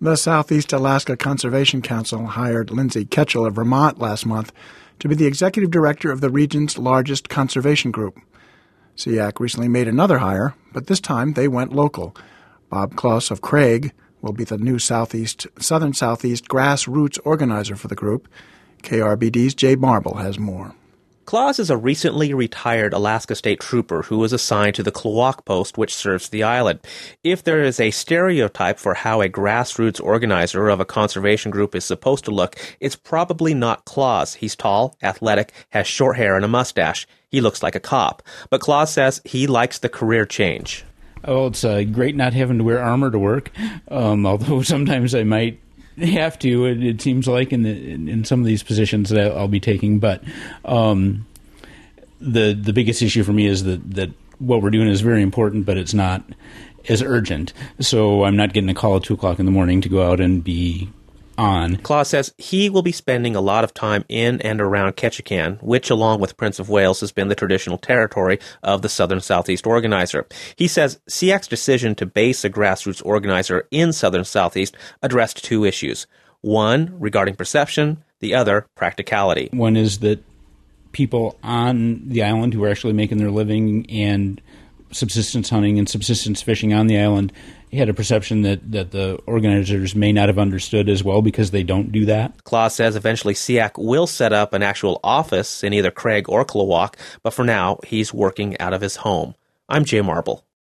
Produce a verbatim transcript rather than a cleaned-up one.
The Southeast Alaska Conservation Council hired Lindsay Ketchell of Vermont last month to be the executive director of the region's largest conservation group. S E A C recently made another hire, but this time they went local. Bob Kloss of Craig will be the new Southeast, Southern Southeast grassroots organizer for the group. K R B D's Jay Marble has more. Kloss is a recently retired Alaska State Trooper who was assigned to the Klawock post, which serves the island. If there is a stereotype for how a grassroots organizer of a conservation group is supposed to look, it's probably not Kloss. He's tall, athletic, has short hair and a mustache. He looks like a cop. But Kloss says he likes the career change. Oh, it's uh, great not having to wear armor to work, um, although sometimes I might have to. It, it seems like in the in some of these positions that I'll be taking, but um, the the biggest issue for me is that that what we're doing is very important, but it's not as urgent. So I'm not getting a call at two o'clock in the morning to go out and be on. Kloss says he will be spending a lot of time in and around Ketchikan, which, along with Prince of Wales, has been the traditional territory of the Southern Southeast organizer. He says S E A C's decision to base a grassroots organizer in Southern Southeast addressed two issues. One, regarding perception, the other, practicality. One is that people on the island who are actually making their living and subsistence hunting and subsistence fishing on the island had a perception that, that the organizers may not have understood as well because they don't do that. Kloss says eventually S E A C will set up an actual office in either Craig or Klawock, but for now, he's working out of his home. I'm Jay Marble.